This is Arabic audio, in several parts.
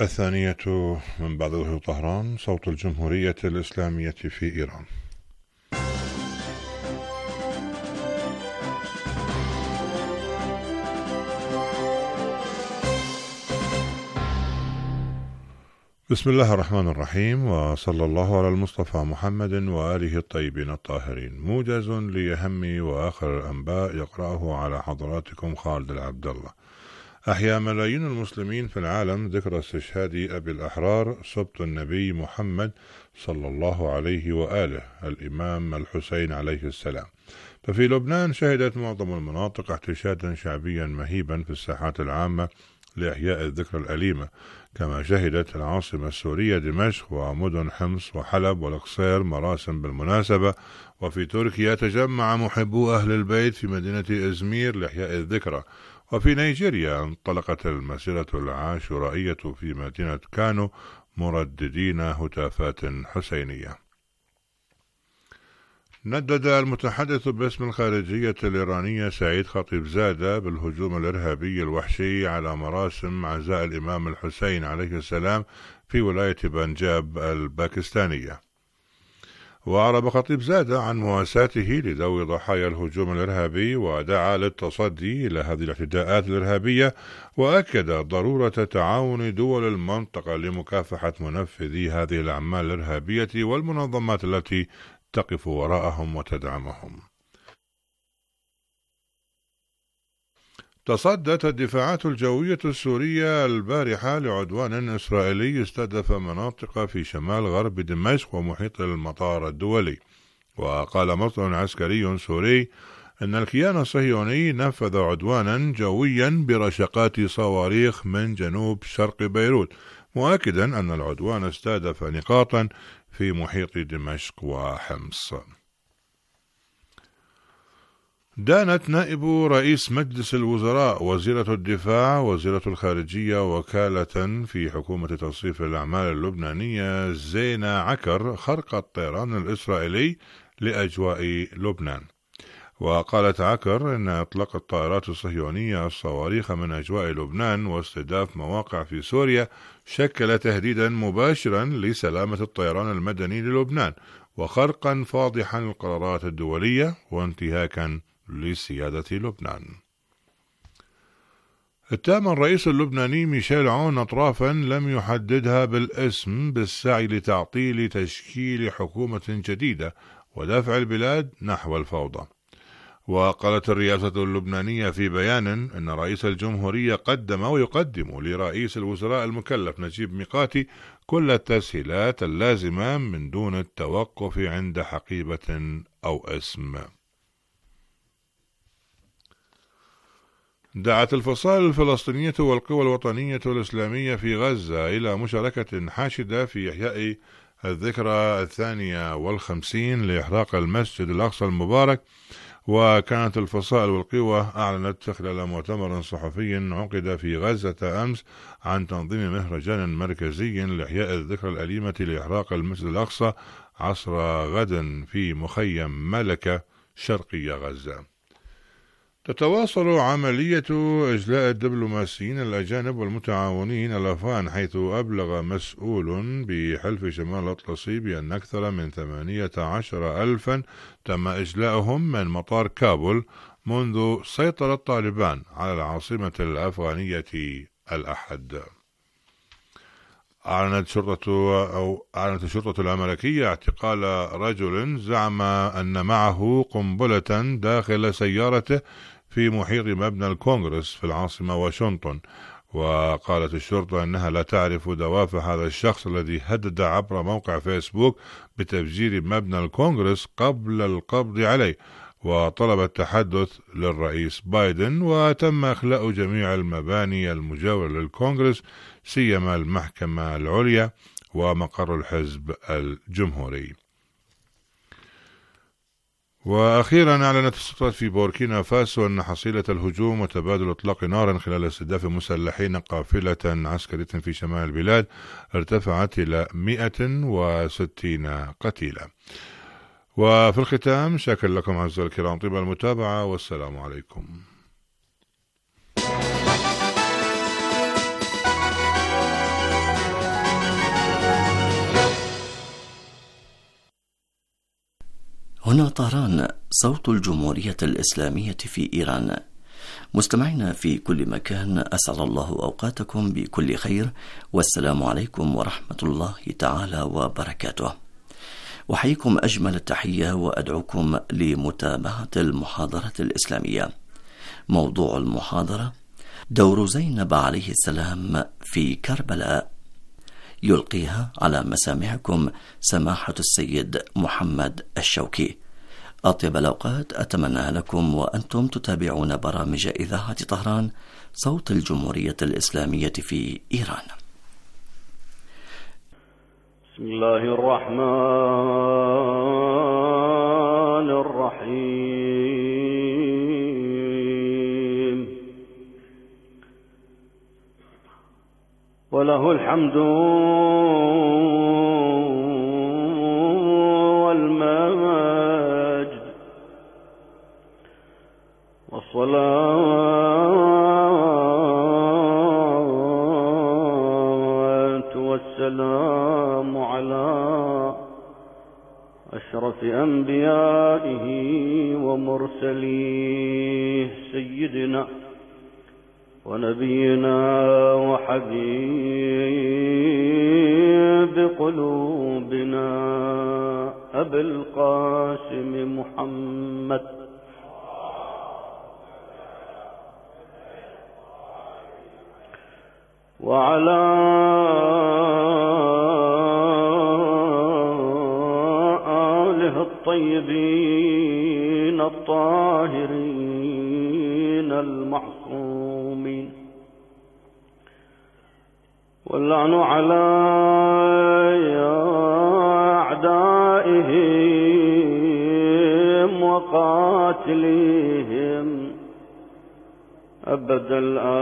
الثانية من بعد ظهور طهران، صوت الجمهورية الإسلامية في إيران. بسم الله الرحمن الرحيم، وصلى الله على المصطفى محمد وآله الطيبين الطاهرين. موجز لأهم وآخر الأنباء يقرأه على حضراتكم خالد العبد الله. أحيا ملايين المسلمين في العالم ذكرى استشهاد أبي الأحرار سبط النبي محمد صلى الله عليه وآله الإمام الحسين عليه السلام. ففي لبنان شهدت معظم المناطق احتشادا شعبيا مهيبا في الساحات العامة لإحياء الذكرى الأليمة، كما شهدت العاصمة السورية دمشق ومدن حمص وحلب والقصير مراسم بالمناسبة. وفي تركيا تجمع محبو أهل البيت في مدينة إزمير لإحياء الذكرى. وفي نيجيريا انطلقت المسيرة العاشورائية في مدينة كانو مرددين هتافات حسينية. ندد المتحدث باسم الخارجية الإيرانية سعيد خطيبزادة بالهجوم الإرهابي الوحشي على مراسم عزاء الإمام الحسين عليه السلام في ولاية بنجاب الباكستانية. وأعرب خطيبزادة عن مواساته لذوي ضحايا الهجوم الإرهابي، ودعا للتصدي إلى هذه الاعتداءات الإرهابية، وأكد ضرورة تعاون دول المنطقة لمكافحة منفذي هذه الأعمال الإرهابية والمنظمات التي تقف وراءهم وتدعمهم. تصدت الدفاعات الجوية السورية البارحة لعدوان إسرائيلي استهدف مناطق في شمال غرب دمشق ومحيط المطار الدولي. وقال مصدر عسكري سوري أن الكيان الصهيوني نفذ عدوانا جويا برشقات صواريخ من جنوب شرق بيروت، مؤكدا أن العدوان استهدف نقاطا في محيط دمشق وحمص. دانت نائب رئيس مجلس الوزراء، وزيرة الدفاع، وزيرة الخارجية، وكالة في حكومة تصريف الأعمال اللبنانية زينة عكر خرق الطيران الإسرائيلي لأجواء لبنان. وقالت عكر إن إطلاق الطائرات الصهيونية الصواريخ من أجواء لبنان واستهداف مواقع في سوريا شكل تهديدا مباشرا لسلامة الطيران المدني للبنان، وخرقا فاضحا للقرارات الدولية، وانتهاكا لسيادة لبنان. اتهم الرئيس اللبناني ميشيل عون أطرافا لم يحددها بالاسم بالسعي لتعطيل تشكيل حكومة جديدة ودفع البلاد نحو الفوضى. وقالت الرئاسة اللبنانية في بيان أن رئيس الجمهورية قدم ويقدم لرئيس الوزراء المكلف نجيب ميقاتي كل التسهيلات اللازمة من دون التوقف عند حقيبة أو اسم. دعت الفصائل الفلسطينية والقوى الوطنية والإسلامية في غزة إلى مشاركة حاشدة في إحياء الذكرى 52 لإحراق المسجد الأقصى المبارك. وكانت الفصائل والقوى أعلنت خلال مؤتمر صحفي عقد في غزة أمس عن تنظيم مهرجان مركزي لإحياء الذكرى الأليمة لإحراق المسجد الأقصى عصر غد في مخيم ملكة شرقي غزة. تتواصل عملية إجلاء الدبلوماسيين الأجانب والمتعاونين الأفغان، حيث أبلغ مسؤول بحلف شمال الأطلسي بأن أكثر من 18,000 تم إجلاؤهم من مطار كابول منذ سيطرة طالبان على العاصمة الأفغانية الأحد. أعلنت الشرطة الأمريكية اعتقال رجل زعم أن معه قنبلة داخل سيارته في محيط مبنى الكونغرس في العاصمة واشنطن. وقالت الشرطة أنها لا تعرف دوافع هذا الشخص الذي هدد عبر موقع فيسبوك بتفجير مبنى الكونغرس قبل القبض عليه، وطلب التحدث للرئيس بايدن. وتم إخلاء جميع المباني المجاورة للكونغرس سيما المحكمة العليا ومقر الحزب الجمهوري. وأخيرا أعلنت السلطات في بوركينا فاسو أن حصيلة الهجوم وتبادل إطلاق نار خلال استهداف مسلحين قافلة عسكرية في شمال البلاد ارتفعت إلى 160 قتيلا. وفي الختام شاكر لكم أعزائي الكرام طيب المتابعة، والسلام عليكم. هنا طهران، صوت الجمهورية الإسلامية في إيران. مستمعينا في كل مكان، أسعد الله أوقاتكم بكل خير، والسلام عليكم ورحمة الله تعالى وبركاته. أحييكم أجمل التحية وأدعوكم لمتابعة المحاضرة الإسلامية. موضوع المحاضرة: دور زينب عليه السلام في كربلاء. يلقيها على مسامعكم سماحة السيد محمد الشوكي. أطيب الأوقات أتمنى لكم وأنتم تتابعون برامج إذاعة طهران، صوت الجمهورية الإسلامية في إيران. بسم الله الرحمن الرحيم. وله الحمد والمجد والصلاة والسلام على أشرف أنبيائه ومرسليه، سيدنا ونبينا وحبيب قلوبنا أبي القاسم محمد وعلى آله الطيبين الطاهرين المعصومين، واللعن على أعدائهم وقاتليهم أبد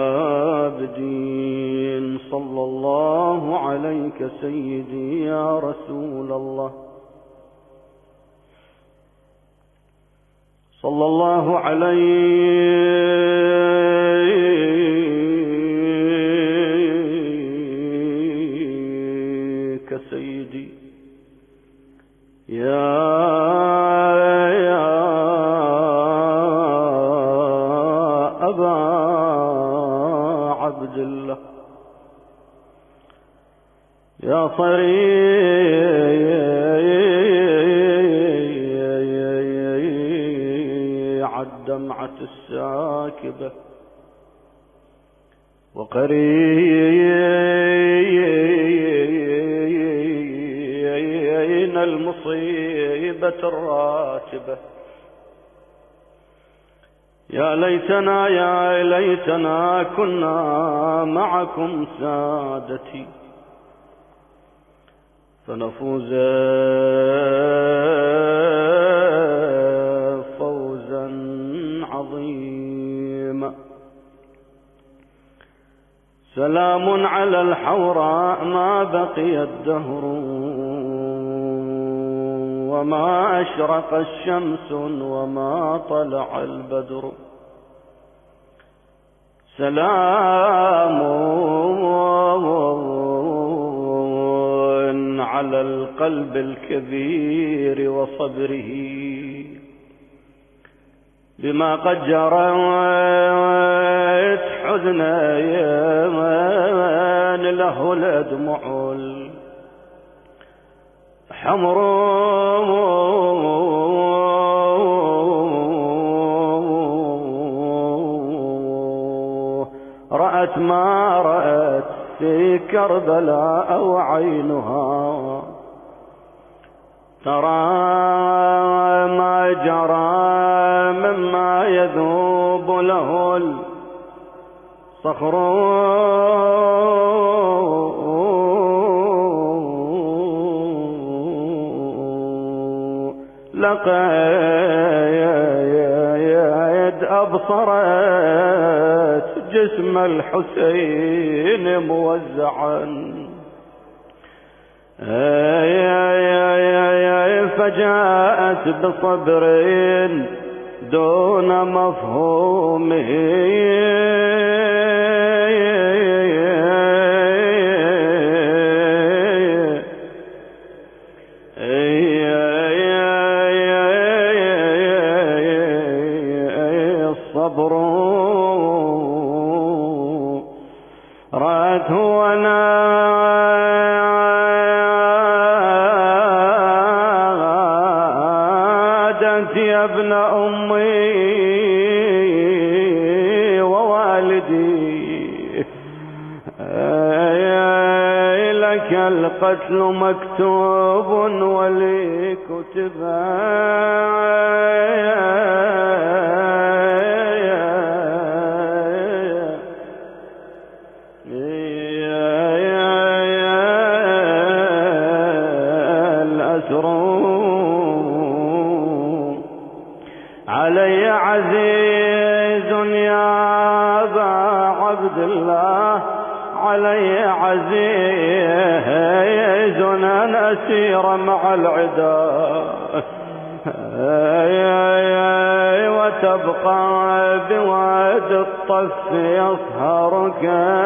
الآبدين. صلى الله عليك سيدي يا رسول الله، صلى الله عليك سيدي يا أبا عبد الله، يا صريع الدمعة الساكبة، وقرين المصيبة الراتبة. يا ليتنا كنا معكم سادتي فنفوز فوزا عظيما. سلام على الحوراء ما بقي الدهر، وما أشرق الشمس وما طلع البدر. سلام على القلب الكبير وصبره، بما قد جرت حزنا يمن له الأدمع الحمر. رأت ما رأت في كربلاء وعينها ترى ما جرى مما يذوب له الصخر. لقد أبصرت جسم الحسين موزعا، فجاءت بصبر دون مفهومه، الصبر رأته ونادت يا ابن أمي ووالدي لك القتل مكتوب ولي كتبا علي عزيز يا أبا عبد الله علي عزيز أن أسير مع العداء وتبقى بواد الطف يصهرك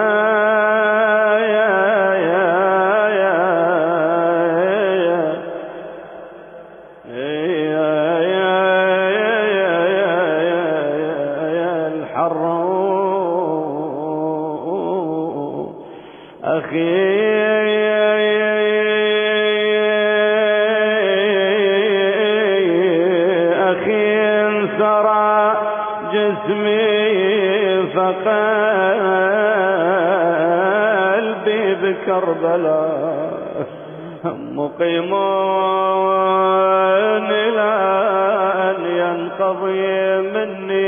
أخي انثرى جسمي فقلبي بكربلاء مقيمون إلى أن ينقضي مني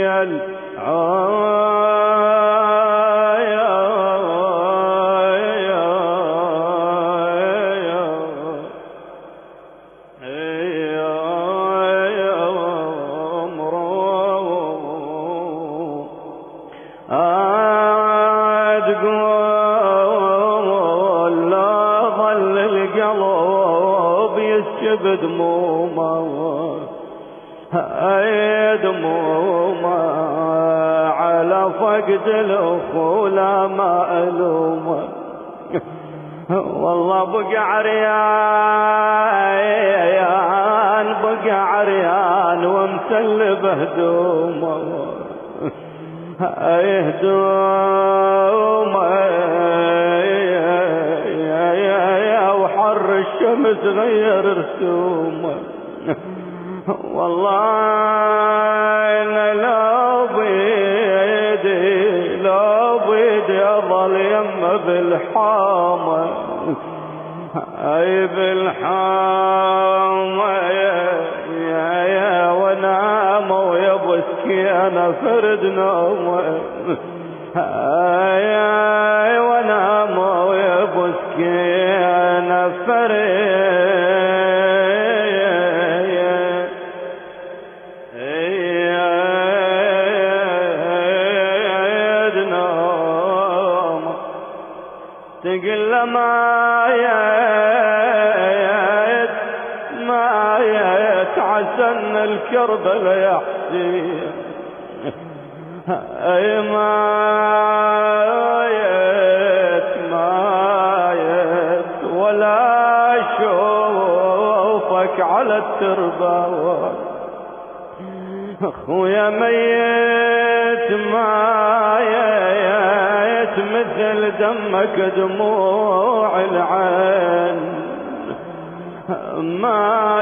دمومه على فقد الأخو لا ما ألومه والله بقى عريان بقى عريان ومسلب هدومه هدومه وحر الشمس غير رسومه والله أنا لا بيدي أظل يم بالحامة أي بالحامة يا ونام ويبكي أنا فرد نومه يا ونام ويبكي أنا فرد تقل ما يتعسن الكرب لا يحزين أي ما ولا أشوفك على التربة أخويا ميت مثل دمك دموع العين ما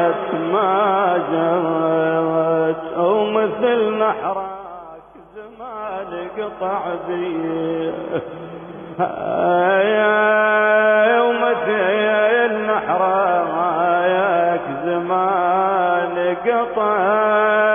جرت أو مثل نحرك زمان قطع بيه ومثل نحرك زمان قطع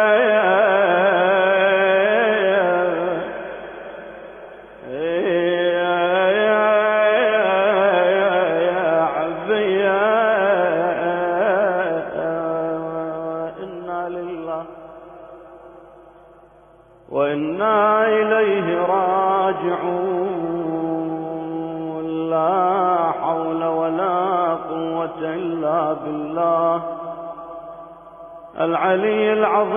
وإنا إليه راجعون لا حول ولا قوة إلا بالله العلي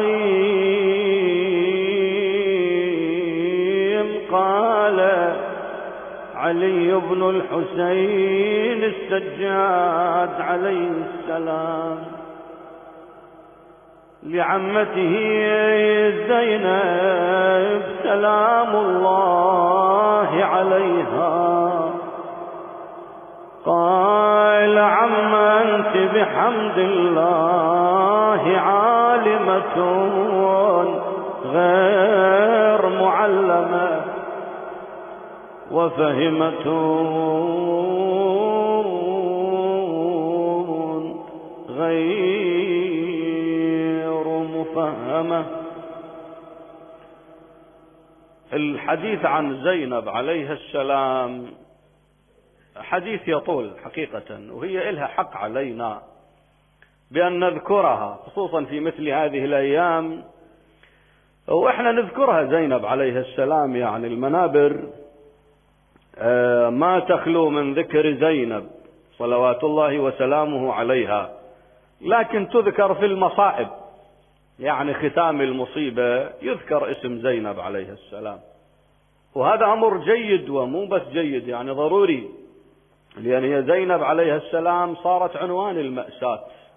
العظيم. قال علي بن الحسين السجاد عليه السلام لعمته زينب سلام الله عليها. قال عم أنت بحمد الله عالمة غير معلمة وفهمة غير مفهمة. الحديث عن زينب عليها السلام حديث يطول حقيقة، وهي إلها حق علينا بأن نذكرها خصوصا في مثل هذه الأيام، وإحنا نذكرها زينب عليها السلام. يعني المنابر ما تخلو من ذكر زينب صلوات الله وسلامه عليها، لكن تذكر في المصائب، يعني ختام المصيبة يذكر اسم زينب عليها السلام، وهذا أمر جيد ومو بس جيد، يعني ضروري، لأن هي زينب عليها السلام صارت عنوان المأساة،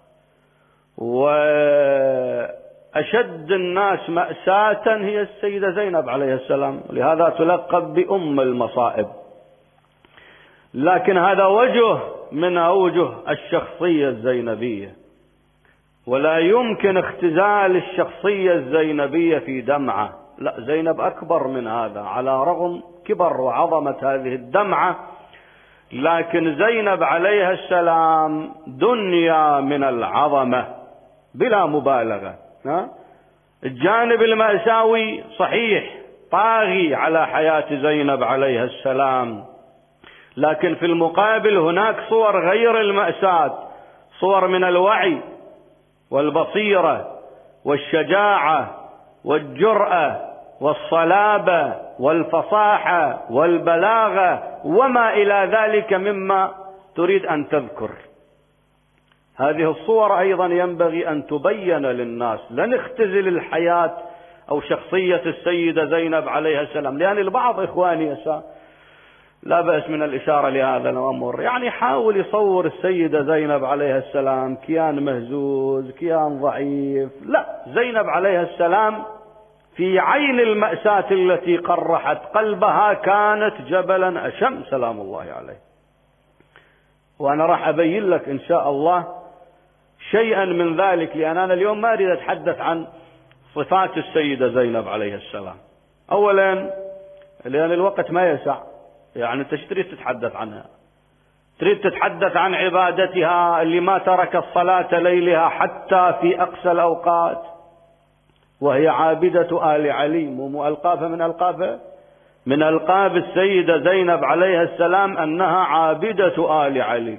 وأشد الناس مأساة هي السيدة زينب عليها السلام، لهذا تلقب بأم المصائب. لكن هذا وجه من أوجه الشخصية الزينبية، ولا يمكن اختزال الشخصية الزينبية في دمعة، لا، زينب أكبر من هذا، على رغم كبر وعظمة هذه الدمعة، لكن زينب عليها السلام دنيا من العظمة بلا مبالغة. الجانب المأساوي صحيح طاغي على حياة زينب عليها السلام، لكن في المقابل هناك صور غير المأساة، صور من الوعي والبصيرة والشجاعة والجرأة والصلابة والفصاحة والبلاغة وما إلى ذلك مما تريد أن تذكر. هذه الصور أيضا ينبغي أن تبين للناس، لا نختزل الحياة أو شخصية السيدة زينب عليها السلام، لأن البعض إخواني لا بأس من الإشارة لهذا الأمر، يعني حاول يصور السيدة زينب عليها السلام كيان مهزوز، كيان ضعيف. لا، زينب عليها السلام في عين المأساة التي قرحت قلبها كانت جبلا أشم سلام الله عليه. وأنا راح أبين لك إن شاء الله شيئا من ذلك، لأن أنا اليوم ما أريد أتحدث عن صفات السيدة زينب عليها السلام. أولا لأن الوقت ما يسع، يعني أنت شو تريد تتحدث عنها؟ تريد تتحدث عن عبادتها اللي ما ترك الصلاة ليلها حتى في أقصى الأوقات، وهي عابدة آل علي، ومؤلقافة من ألقاب السيدة زينب عليها السلام أنها عابدة آل علي.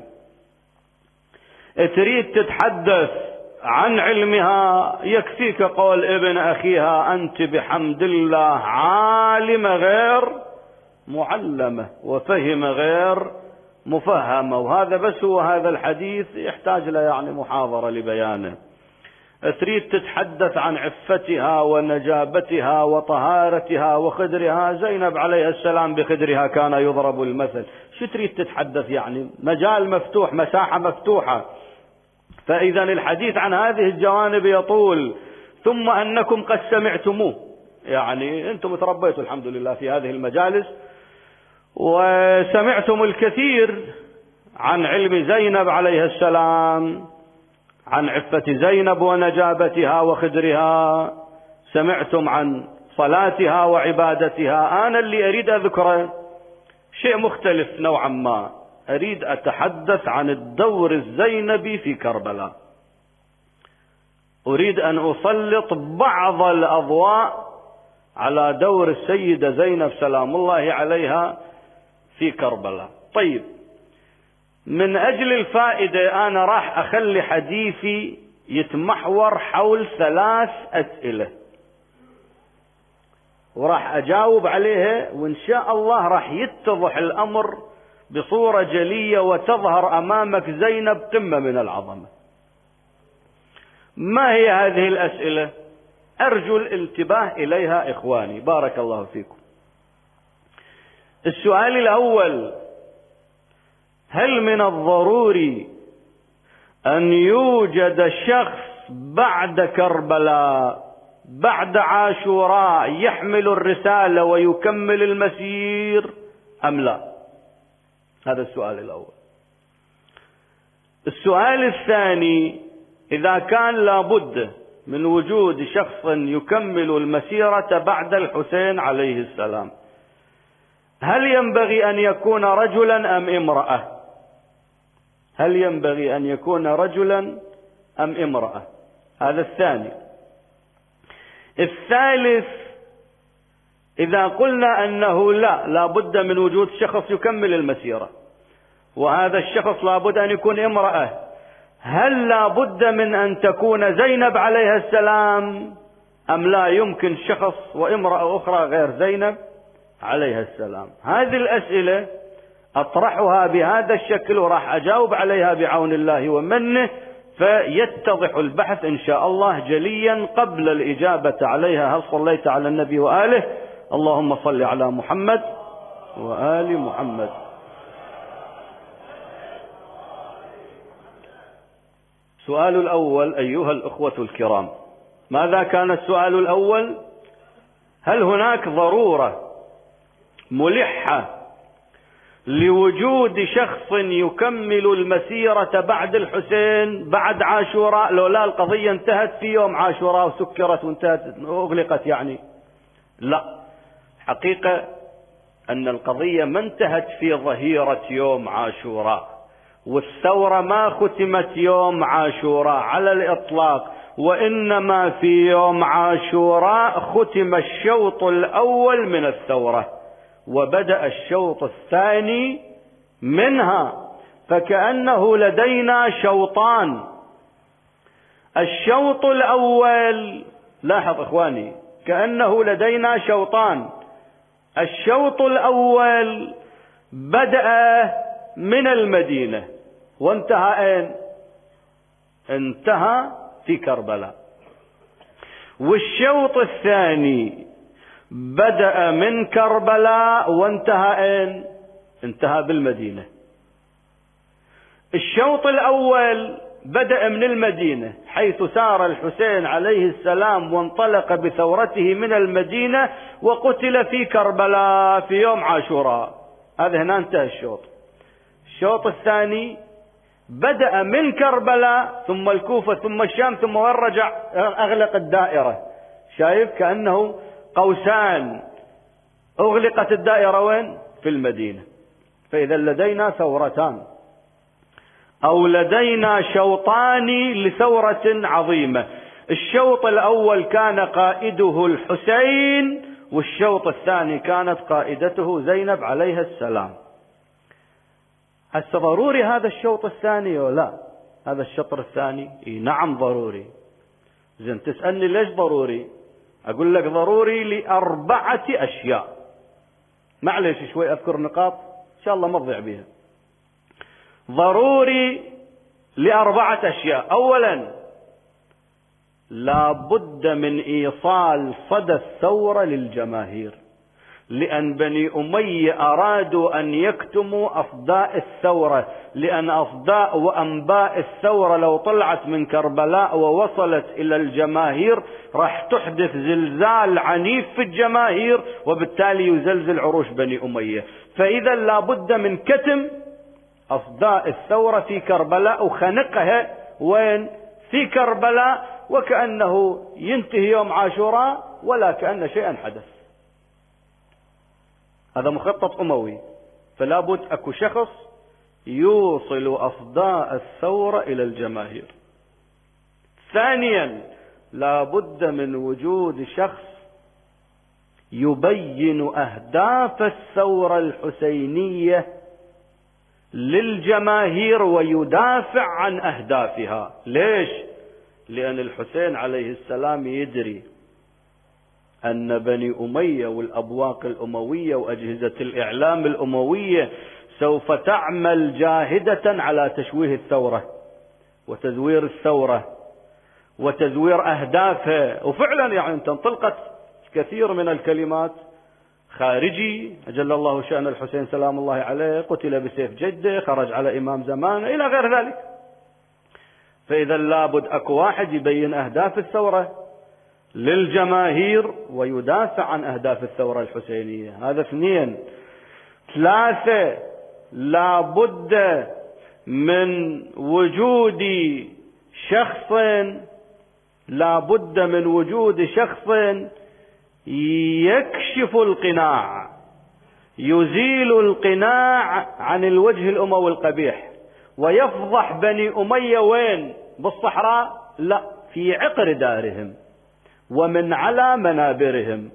تريد تتحدث عن علمها، يكفيك قول ابن أخيها أنت بحمد الله عالمة غير معلمة وفهم غير مفهمة، وهذا بس هو هذا الحديث يحتاج له يعني محاضرة لبيانه. تريد تتحدث عن عفتها ونجابتها وطهارتها وخدرها، زينب عليها السلام بخدرها كان يضرب المثل. شو تريد تتحدث؟ يعني مجال مفتوح، مساحة مفتوحة. فإذا الحديث عن هذه الجوانب يطول، ثم أنكم قد سمعتموه، يعني أنتم تربيتوا الحمد لله في هذه المجالس وسمعتم الكثير عن علم زينب عليها السلام، عن عفة زينب ونجابتها وخدرها، سمعتم عن صلاتها وعبادتها. أنا اللي أريد أذكره شيء مختلف نوعا ما، أريد أتحدث عن الدور الزينبي في كربلاء. أريد أن أسلط بعض الأضواء على دور السيدة زينب سلام الله عليها في كربلاء. طيب، من أجل الفائدة أنا راح أخلي حديثي يتمحور حول 3 أسئلة، وراح أجاوب عليها، وإن شاء الله راح يتضح الأمر بصورة جلية وتظهر أمامك زينب قمة من العظمة. ما هي هذه الأسئلة؟ أرجو الانتباه إليها إخواني، بارك الله فيكم. السؤال الأول: هل من الضروري أن يوجد شخص بعد كربلاء بعد عاشوراء يحمل الرسالة ويكمل المسير أم لا؟ هذا السؤال الأول. السؤال الثاني: إذا كان لابد من وجود شخص يكمل المسيرة بعد الحسين عليه السلام، هل ينبغي أن يكون رجلا أم امرأة؟ هل ينبغي أن يكون رجلا أم امرأة؟ هذا الثاني. الثالث: إذا قلنا أنه لا بد من وجود شخص يكمل المسيرة، وهذا الشخص لابد أن يكون امرأة، هل لا بد من أن تكون زينب عليها السلام أم لا يمكن شخص وامرأة أخرى غير زينب عليها السلام؟ هذه الأسئلة أطرحها بهذا الشكل وراح أجاوب عليها بعون الله ومنه، فيتضح البحث إن شاء الله جليا. قبل الإجابة عليها: هل صليت على النبي وآله؟ اللهم صل على محمد وآل محمد. السؤال الأول أيها الأخوة الكرام، ماذا كان السؤال الأول؟ هل هناك ضرورة ملحة لوجود شخص يكمل المسيرة بعد الحسين بعد عاشوراء؟ لولا القضية انتهت في يوم عاشوراء وسكرت وانتهت أغلقت يعني؟ لا، حقيقة أن القضية ما انتهت في ظهيرة يوم عاشوراء، والثورة ما ختمت يوم عاشوراء على الإطلاق، وإنما في يوم عاشوراء ختم الشوط الأول من الثورة وبدأ الشوط الثاني منها، فكأنه لدينا شوطان. الشوط الأول، لاحظ إخواني، كأنه لدينا شوطان. الشوط الأول بدأ من المدينة وانتهى أين؟ انتهى في كربلاء. والشوط الثاني بدأ من كربلاء وانتهى أين؟ انتهى بالمدينة. الشوط الأول بدأ من المدينة حيث سار الحسين عليه السلام وانطلق بثورته من المدينة وقتل في كربلاء في يوم عاشوراء. هذا هنا انتهى الشوط. الشوط الثاني بدأ من كربلاء ثم الكوفة ثم الشام ثم وين رجع؟ أغلق الدائرة. شايف كأنه قوسان، أغلقت الدائرة وين؟ في المدينة. فإذا لدينا ثورتان أو لدينا شوطان لثورة عظيمة. الشوط الأول كان قائده الحسين، والشوط الثاني كانت قائدته زينب عليها السلام. هسه ضروري هذا الشوط الثاني ولا هذا الشطر الثاني؟ نعم ضروري. زين، تسألني ليش ضروري؟ أقول لك ضروري لأربعة أشياء. معلش شوي أذكر نقاط إن شاء الله ما تضيع بها. ضروري لأربعة أشياء. أولا، لا بد من إيصال صدى الثورة للجماهير، لأن بني أمية أرادوا أن يكتموا أصداء الثورة، لأن أصداء وأنباء الثورة لو طلعت من كربلاء ووصلت إلى الجماهير راح تحدث زلزال عنيف في الجماهير، وبالتالي يزلزل عروش بني أمية. فإذا لا بد من كتم أصداء الثورة في كربلاء وخنقها وين؟ في كربلاء، وكأنه ينتهي يوم عاشوراء ولا كأن شيئا حدث. هذا مخطط أموي، فلا بد أكو شخص يوصل أصداء الثورة إلى الجماهير. ثانيا، لا بد من وجود شخص يبين أهداف الثورة الحسينية للجماهير ويدافع عن أهدافها. ليش؟ لأن الحسين عليه السلام يدري أن بني أمية والأبواق الأموية وأجهزة الإعلام الأموية سوف تعمل جاهدة على تشويه الثورة وتزوير الثورة وتزوير أهدافها. وفعلا يعني انطلقت كثير من الكلمات: خارجي، أجل الله شأن الحسين سلام الله عليه، قتل بسيف جده، خرج على إمام زمانه، إلى غير ذلك. فإذا لابد أكو واحد يبين أهداف الثورة، للجماهير ويدافع عن أهداف الثورة الحسينية. هذا 2. 3 لا بد من وجود شخص يكشف القناع، يزيل القناع عن الوجه الأموي القبيح، ويفضح بني أمية وين؟ بالصحراء؟ لا، في عقر دارهم ومن على منابرهم.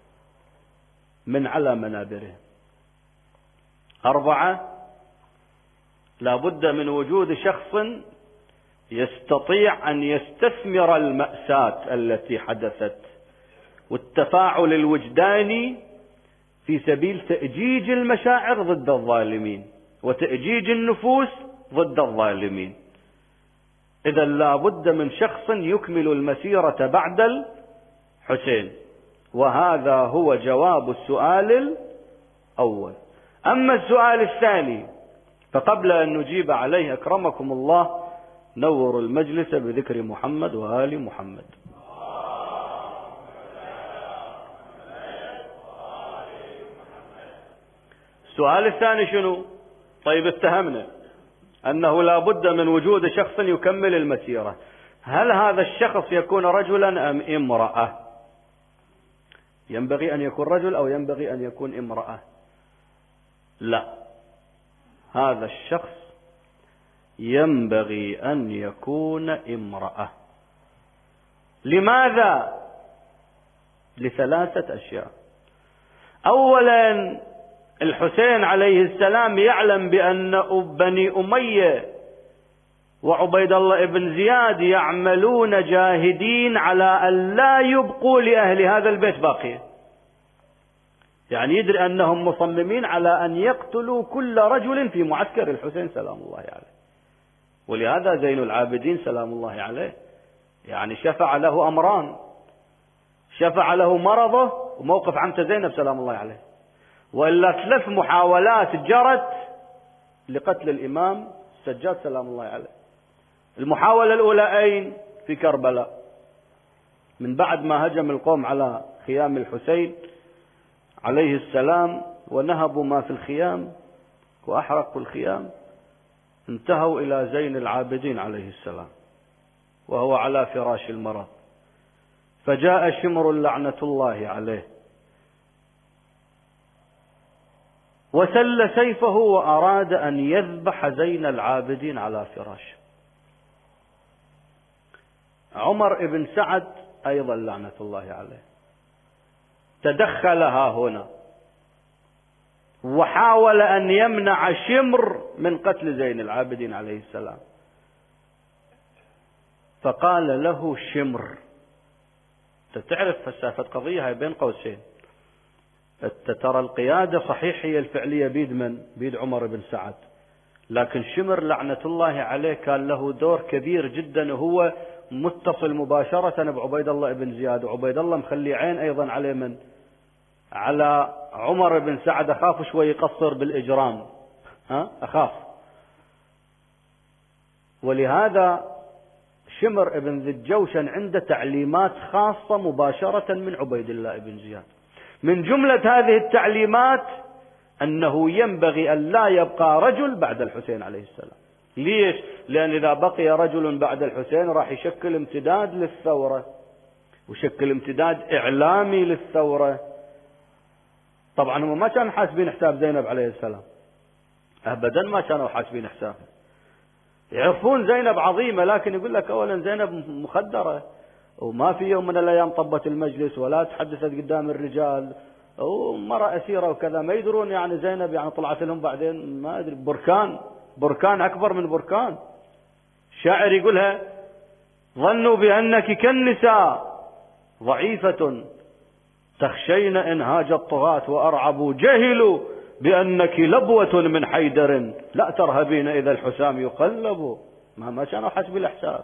4 لا بد من وجود شخص يستطيع أن يستثمر المأساة التي حدثت والتفاعل الوجداني في سبيل تأجيج المشاعر ضد الظالمين وتأجيج النفوس ضد الظالمين. إذا لا بد من شخص يكمل المسيرة بعد الحسين، وهذا هو جواب السؤال الأول. أما السؤال الثاني فقبل أن نجيب عليه أكرمكم الله نور المجلس بذكر محمد وآل محمد. السؤال الثاني شنو؟ طيب اتهمنا أنه لا بد من وجود شخص يكمل المسيرة، هل هذا الشخص يكون رجلا أم امرأة؟ ينبغي أن يكون رجل أو ينبغي أن يكون امرأة؟ لا، هذا الشخص ينبغي أن يكون امرأة. لماذا؟ ل3 أشياء. أولا، الحسين عليه السلام يعلم بأن بني أمية وعبيد الله ابن زياد يعملون جاهدين على أن لا يبقوا لأهل هذا البيت باقية، يعني يدري أنهم مصممين على أن يقتلوا كل رجل في معسكر الحسين سلام الله عليه. ولهذا زين العابدين سلام الله عليه يعني شفع له أمران: شفع له مرضه وموقف عمته زينب سلام الله عليه، وإلا 3 محاولات جرت لقتل الإمام السجاد سلام الله عليه. المحاولة الأولى أين؟ في كربلاء، من بعد ما هجم القوم على خيام الحسين عليه السلام ونهبوا ما في الخيام وأحرقوا الخيام، انتهوا إلى زين العابدين عليه السلام وهو على فراش المرض، فجاء شمر لعنة الله عليه وسل سيفه وأراد أن يذبح زين العابدين على فراشه. عمر بن سعد أيضا لعنة الله عليه تدخلها هنا وحاول أن يمنع شمر من قتل زين العابدين عليه السلام، فقال له شمر، تعرف فلسفة قضية هاي بين قوسين، ترى القيادة صحيح هي الفعلية بيد من؟ بيد عمر بن سعد، لكن شمر لعنة الله عليه كان له دور كبير جدا، وهو متصل مباشرة بعبيد الله بن زياد، وعبيد الله مخلي عين أيضا عليه من؟ على عمر بن سعد. أخاف شوي يقصر بالإجرام، أخاف. ولهذا شمر بن ذي الجوشن عنده تعليمات خاصة مباشرة من عبيد الله بن زياد، من جملة هذه التعليمات أنه ينبغي أن لا يبقى رجل بعد الحسين عليه السلام. ليش؟ لأن إذا بقي رجل بعد الحسين راح يشكل امتداد للثورة ويشكل امتداد إعلامي للثورة. طبعا هم ما كانوا حاسبين حساب زينب عليه السلام، أبدا ما كانوا حاسبين حسابه، يعرفون زينب عظيمة، لكن يقول لك أولا زينب مخدرة وما في يوم من الأيام طبت المجلس ولا تحدثت قدام الرجال ومرأة أسيرة وكذا، ما يدرون يعني زينب يعني طلعت لهم بعدين ما أدري بركان أكبر من بركان. شاعر يقولها: ظنوا بأنك كالنساء ضعيفة تخشين إنهاج الطغاة، وأرعبوا جهلوا بأنك لبوة من حيدر لا ترهبين إذا الحسام يقلب. ما كانوا حسب الأحساب.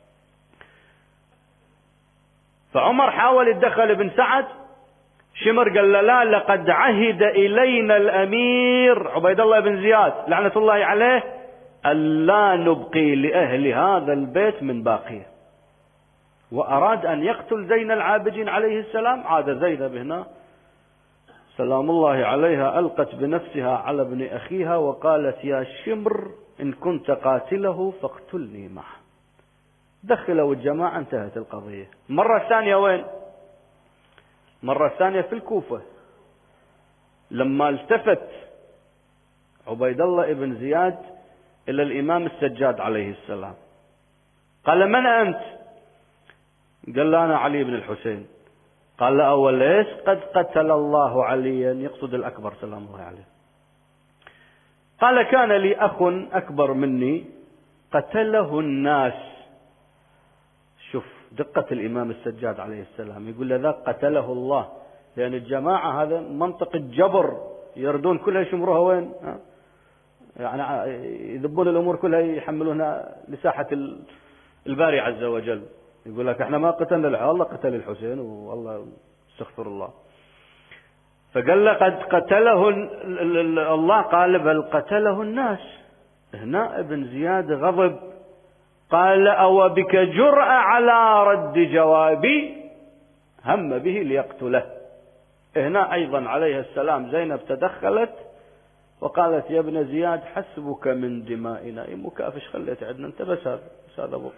فعمر حاول يتدخل ابن سعد، شمر قال له: لا، لقد عهد إلينا الأمير عبيد الله بن زياد لعنة الله عليه ألا نبقي لأهل هذا البيت من باقية. وأراد أن يقتل زين العابدين عليه السلام، عاد زينب هنا سلام الله عليها ألقت بنفسها على ابن أخيها وقالت يا شمر إن كنت قاتله فاقتلني معه. دخلوا الجماعة، انتهت القضية. مرة ثانية وين؟ مرة ثانية في الكوفة، لما التفت عبيد الله ابن زياد إلى الإمام السجاد عليه السلام قال من أنت؟ قال له أنا علي بن الحسين. قال له أوليس قد قتل الله عليا، يقصد الأكبر سلام الله عليه. قال كان لي أخ أكبر مني قتله الناس. شوف دقة الإمام السجاد عليه السلام، يقول له ذاك قتله الله، لأن الجماعة هذا منطقة جبر يردون كلها يشمروها وين؟ يعني يذبون الأمور كلها يحملونها لساحة الباري عز وجل. يقول لك احنا ما قتلنا الله قتل الحسين والله استغفر الله. فقال له قد قتله الله، قال بل قتله الناس. هنا ابن زياد غضب، قال أو بك جرأة على رد جوابي، هم به ليقتله. هنا أيضا عليه السلام زينب تدخلت وقالت يا ابن زياد حسبك من دمائنا، مكافش خليت عندنا انت بس هذا بك.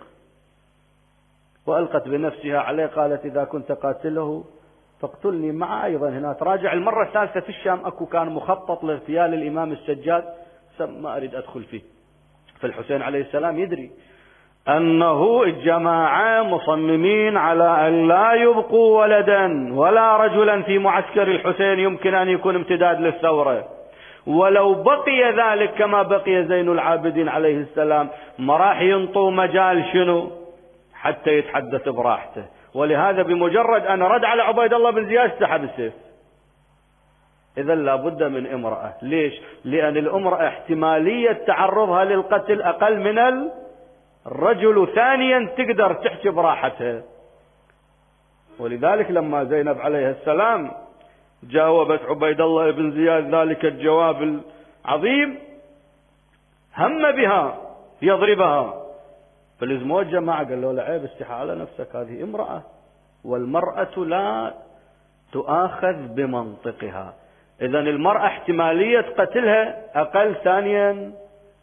وألقت بنفسها عليه قالت إذا كنت قاتله فاقتلني معه. أيضا هنا تراجع المرة الثالثة في الشام أكو كان مخطط لاغتيال الإمام السجاد، ما أريد أدخل فيه. فالحسين عليه السلام يدري أنه الجماعة مصممين على أن لا يبقوا ولدا ولا رجلا في معسكر الحسين يمكن أن يكون امتداد للثورة، ولو بقي ذلك كما بقي زين العابدين عليه السلام ما راح ينطوا مجال شنو حتى يتحدث براحته. ولهذا بمجرد أن رد على عبيد الله بن زياد سحب السيف. إذا لابد من امرأة. ليش؟ لأن الامرأة احتمالية تعرضها للقتل أقل من الرجل، ثانيا تقدر تحكي براحتها. ولذلك لما زينب عليه السلام جاوبت عبيد الله بن زياد ذلك الجواب العظيم هم بها يضربها، فلزموا الجماعة قال له لا عيب استحى على نفسك، هذه امرأة والمرأة لا تؤاخذ بمنطقها. إذا المرأة احتمالية قتلها أقل، ثانيا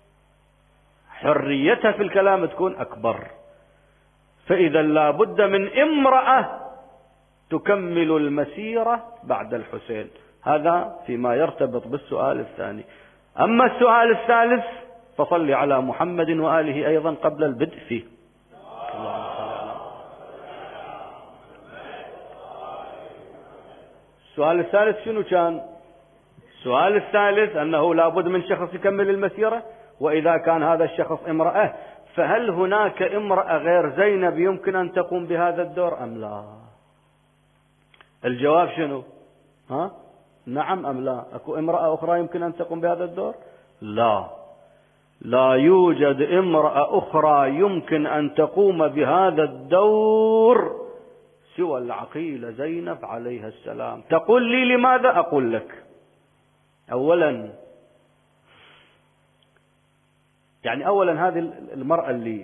حريتها في الكلام تكون أكبر. فإذا لا بد من امرأة تكمل المسيرة بعد الحسين. هذا فيما يرتبط بالسؤال الثاني. أما السؤال الثالث فصل على محمد وآله أيضا قبل البدء فيه. السؤال الثالث شنو كان؟ السؤال الثالث أنه لابد من شخص يكمل المسيرة، وإذا كان هذا الشخص امرأة فهل هناك امرأة غير زينب يمكن أن تقوم بهذا الدور أم لا؟ الجواب شنو؟ نعم أم لا؟ أكو امرأة أخرى يمكن أن تقوم بهذا الدور؟ لا يوجد امرأة أخرى يمكن أن تقوم بهذا الدور سوى العقيلة زينب عليها السلام. تقول لي لماذا؟ أقول لك. أولا هذه المرأة اللي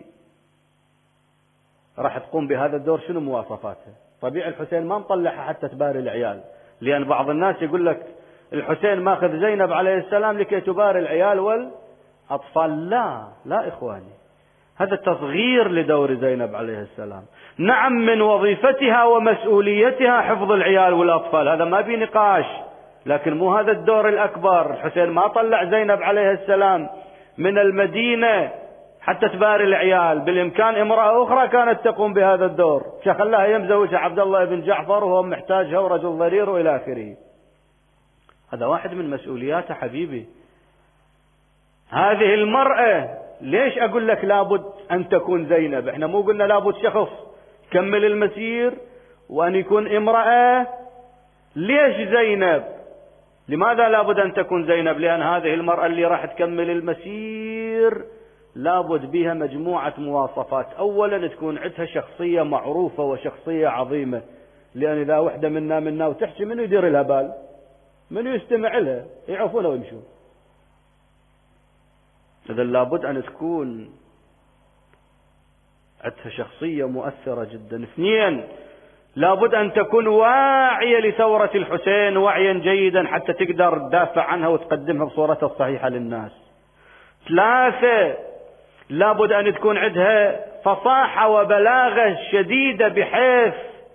راح تقوم بهذا الدور شنو مواصفاتها؟ طبيعي الحسين ما مطلعها حتى تباري العيال، لأن بعض الناس يقول لك الحسين ماخذ زينب عليه السلام لكي تباري العيال والأطفال. لا إخواني، هذا تصغير لدور زينب عليه السلام. نعم من وظيفتها ومسؤوليتها حفظ العيال والأطفال، هذا ما بي نقاش، لكن مو هذا الدور الأكبر. الحسين ما طلع زينب عليه السلام من المدينة حتى تباري العيال، بالإمكان امرأة أخرى كانت تقوم بهذا الدور، خلاها يمزوجها عبد الله بن جعفر وهو محتاجها ورجل ضرير وإلى آخره. هذا واحد من مسؤولياته حبيبي. هذه المرأة ليش أقول لك لابد أن تكون زينب؟ احنا مو قلنا لابد شخص كمل المسير وأن يكون امرأة. ليش زينب؟ لماذا لابد أن تكون زينب؟ لأن هذه المرأة اللي راح تكمل المسير لابد بها مجموعة مواصفات. أولا تكون عندها شخصية معروفة وشخصية عظيمة، لأن إذا وحدة منا وتحكي منو يدير لها بال؟ منو يستمع لها؟ يعرفونها ويمشون. إذا لابد أن تكون عندها شخصية مؤثرة جدا. 2، لابد أن تكون واعية لثورة الحسين وعيا جيدا حتى تقدر تدافع عنها وتقدمها بصورتها الصحيحة للناس. 3، لابد أن تكون عندها فصاحة وبلاغة شديدة بحيث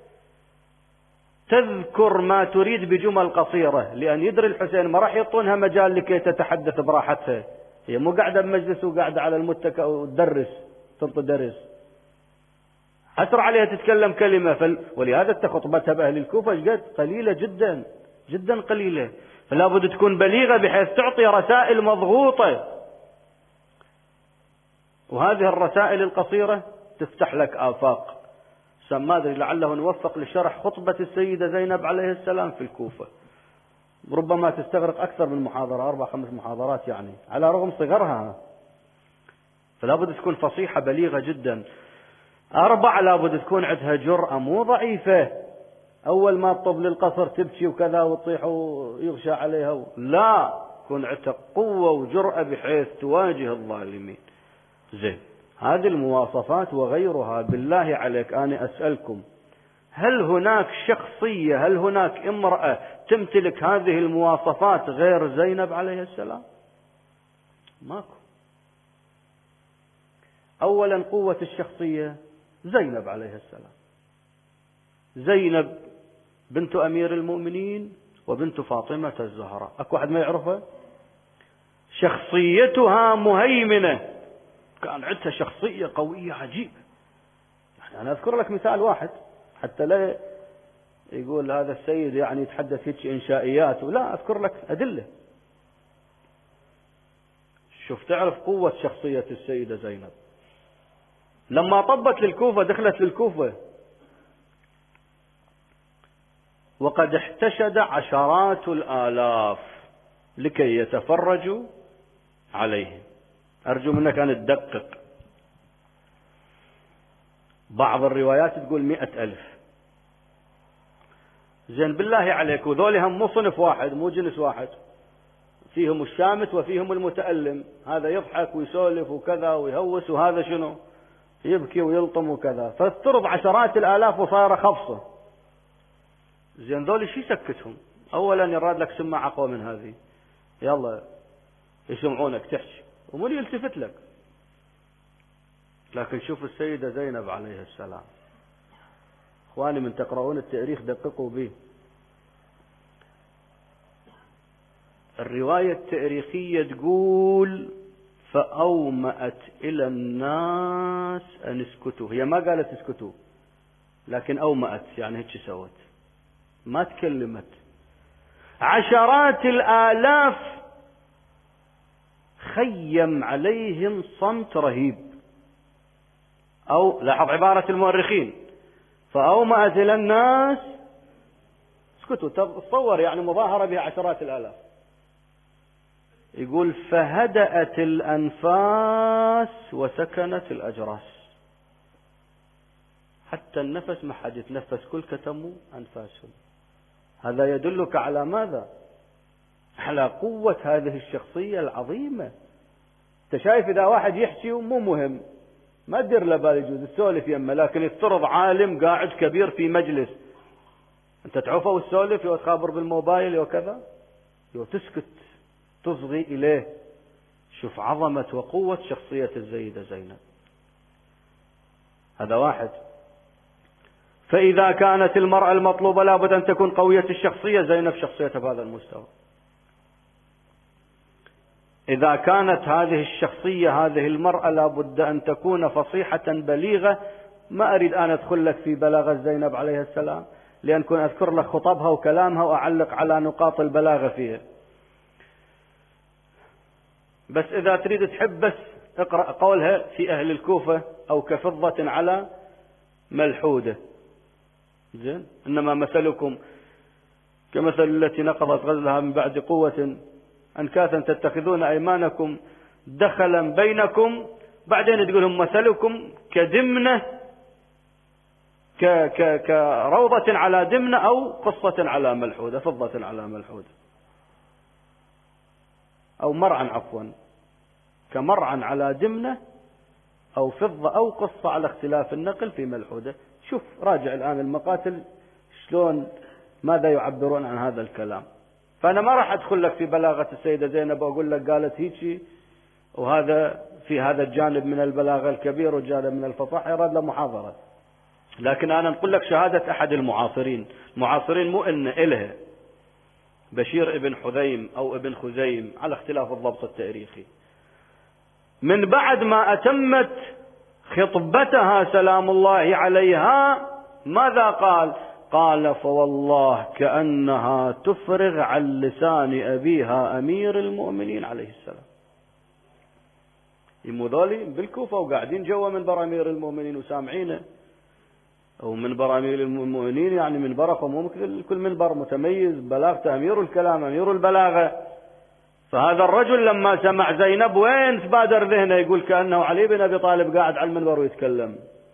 تذكر ما تريد بجمل قصيرة، لأن يدري الحسين ما راح يعطونها مجال لكي تتحدث براحتها. هي مو قاعدة بمجلس وقاعدة على المتكأ وتدرس تنطي درس، حسر عليها تتكلم كلمة. ولهذا خطبتها بأهل الكوفة قد قليلة جدا جدا قليلة، فلا بد تكون بليغة بحيث تعطي رسائل مضغوطة، وهذه الرسائل القصيرة تفتح لك آفاق. ما أدري لعله نوفق لشرح خطبة السيدة زينب عليه السلام في الكوفة، ربما تستغرق أكثر من محاضرة، 4-5 محاضرات يعني، على رغم صغرها. فلا بد تكون فصيحة بليغة جدا. 4، لابد تكون عندها جرأة مو ضعيفة، أول ما تطب للقصر تبكي وكذا وتطيح ويغشى عليها، لا، تكون عندها قوة وجرأة بحيث تواجه الظالمين. زين، هذه المواصفات وغيرها. بالله عليك أنا أسألكم، هل هناك شخصية، هل هناك امرأة تمتلك هذه المواصفات غير زينب عليه السلام؟ ماكو. أولا قوة الشخصية زينب عليه السلام. زينب بنت أمير المؤمنين وبنت فاطمة الزهراء، أكو واحد ما يعرفها؟ شخصيتها مهيمنة، كان عندها شخصية قوية عجيبة. يعني أنا أذكر لك مثال واحد حتى لا يقول هذا السيد يعني يتحدث هيك إنشائيات، ولا أذكر لك أدلة. شوف تعرف قوة شخصية السيدة زينب. لما طبت للكوفة، دخلت للكوفة وقد احتشد عشرات الآلاف لكي يتفرجوا عليهم. أرجو منك أن تدقق، بعض الروايات تقول 100,000. زين بالله عليك، وذول هم مو صنف واحد، مو جنس واحد، فيهم الشامت وفيهم المتألم، هذا يضحك ويسولف وكذا ويهوس، وهذا شنو يبكي ويلطم وكذا، فافترض عشرات الآلاف وصار خفصة. زين ذول شي سكتهم؟ أولا يراد لك سماعة أقوى من هذه، يلا يسمعونك تحكي ومن يلتفت لك. لكن شوف السيدة زينب عليه السلام، اخواني من تقرؤون التاريخ دققوا به. الرواية التاريخية تقول فأومأت إلى الناس أن اسكتوا. هي ما قالت اسكتوا، لكن أومأت يعني هيك سوت، ما تكلمت. عشرات الآلاف خيم عليهم صمت رهيب. أو لاحظ عبارة المؤرخين، فأومأت إلى الناس اسكتوا. تصور يعني مظاهرة بها عشرات الآلاف. يقول فهدأت الأنفاس وسكنت الأجراس، حتى النفس ما حد يتنفس، كل كتموا أنفاسهم. هذا يدلك على ماذا؟ على قوة هذه الشخصية العظيمة. انت شايف إذا واحد يحكي مو مهم، ما تدير له بال، يجوز تسولف يمه، لكن يفترض عالم قاعد كبير في مجلس، انت تعوفه وتسولف وتخابر بالموبايل وكذا، تسكت تصغي إليه. شوف عظمة وقوة شخصية السيدة زينب. هذا واحد. فإذا كانت المرأة المطلوبة لابد أن تكون قوية الشخصية، زينب شخصيتها بهذا المستوى. إذا كانت هذه الشخصية، هذه المرأة لابد أن تكون فصيحة بليغة. ما أريد أن أدخل لك في بلاغة زينب عليه السلام، لأن كنت أذكر لك خطبها وكلامها وأعلق على نقاط البلاغة فيها. بس إذا تريد تحب بس اقرأ قولها في أهل الكوفة أو كفضة على ملحودة. زين، إنما مثلكم كمثل التي نقضت غزلها من بعد قوة أنكاثا تتخذون أيمانكم دخلا بينكم. بعدين تقولهم مثلكم كدمنة كروضة على دمنة أو قصة على ملحودة، فضة على ملحودة، أو مرعا عفوا، كمرعا على دمنة أو فضة أو قصة على اختلاف النقل في ملحوده. شوف راجع الآن المقاتل شلون ماذا يعبرون عن هذا الكلام. فأنا ما راح أدخل لك في بلاغة السيدة زينب وأقول لك قالت هيك، وهذا في هذا الجانب من البلاغة الكبير والجانب من الفصاحة يراد له محاضرة. لكن أنا نقول لك شهادة أحد المعاصرين مو إن إله بشير ابن حذيم أو ابن خزيم على اختلاف الضبط التاريخي، من بعد ما أتمت خطبتها سلام الله عليها ماذا قال؟ قال فوالله كأنها تفرغ عن لسان أبيها أمير المؤمنين عليه السلام. يموذولي بالكوفة وقاعدين جوا من برامير المؤمنين وسامعينه، أو من برامير المؤمنين يعني من برقه، مو كل منبر متميز بلاغته أمير الكلام أمير البلاغة. فهذا الرجل لما سمع زينب وين تبادر ذهنه؟ يقول كأنه علي بن أبي طالب قاعد على المنبر ويتكلم.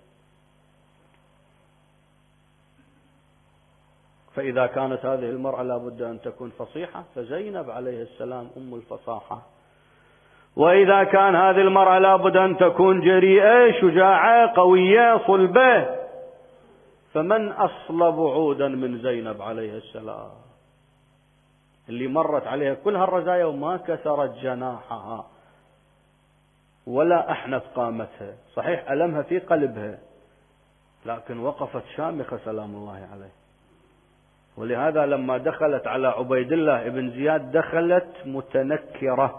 فإذا كانت هذه المرأة لابد أن تكون فصيحة، فزينب عليه السلام أم الفصاحة. وإذا كان هذه المرأة لابد أن تكون جريئة شجاعة قوية صلبة، فمن أصلب عودا من زينب عليه السلام اللي مرت عليها كل هالرزايا وما كسرت جناحها ولا أحنت قامتها. صحيح ألمها في قلبها، لكن وقفت شامخة سلام الله عليه. ولهذا لما دخلت على عبيد الله بن زياد دخلت متنكرة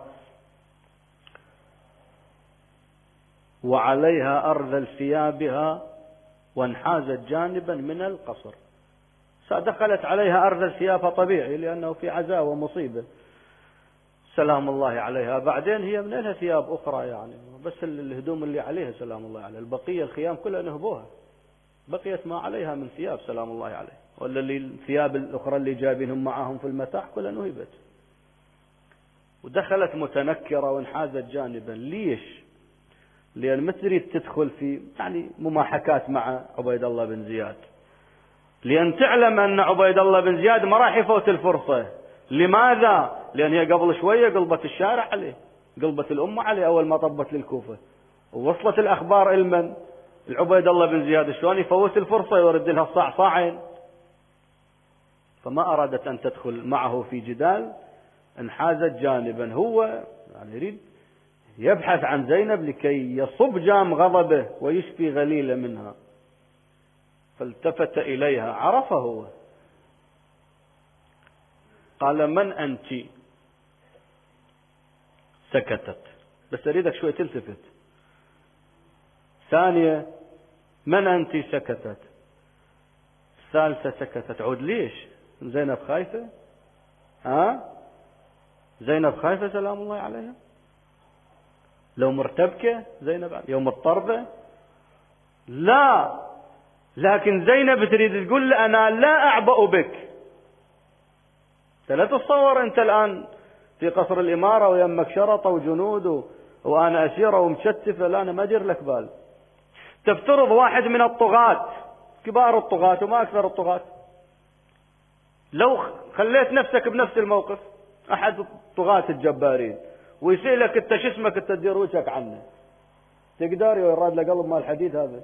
وعليها أرذل ثيابها وانحازت جانبا من القصر. دخلت عليها أرذل ثيابها طبيعي لأنه في عزاء ومصيبة سلام الله عليها. بعدين هي من لها ثياب أخرى يعني، بس الهدوم اللي عليها سلام الله عليها، البقية الخيام كلها نهبوها، بقيت ما عليها من ثياب سلام الله عليه، ولا اللي الثياب الأخرى اللي جايبينهم معاهم في المتاع كلها نهبت. ودخلت متنكرة وانحازت جانبا. ليش؟ لأن ما تريد تدخل في يعني مماحكات مع عبيد الله بن زياد، لأن تعلم أن عبيد الله بن زياد ما راح يفوت الفرصة. لماذا؟ لأن هي قبل شوية قلبت الشارع عليه، قلبت الأمة عليه أول ما طبت للكوفة، ووصلت الأخبار المن العبيد الله بن زياد، شلون يفوت الفرصة يورد لها صاعين. فما أرادت أن تدخل معه في جدال، انحازت جانبا. هو يعني يريد يبحث عن زينب لكي يصب جام غضبه ويشفي غليله منها. فالتفت إليها عرفه هو، قال من أنت؟ سكتت. بس أريدك شوي تلتفت. ثانية من أنت؟ سكتت. ثالثة سكتت. عود. ليش؟ زينب خايفة؟ زينب خايفة سلام الله عليها؟ لو مرتبكة زينب يوم الطربة؟ لا، لكن زينب تريد تقول أنا لا أعبأ بك. لا تتصور أنت الآن في قصر الإمارة ويمك شرطة وجنود وأنا أسيرة ومشتفة، لا أنا ما أدير لك بال. تفترض واحد من الطغاة كبار الطغاة وما أكثر الطغاة، لو خليت نفسك بنفس الموقف أحد الطغاة الجبارين ويسألك أنت شو اسمك، أنت تدير وجهك عنه، تقدر يراد له قلب مال الحديد هذا؟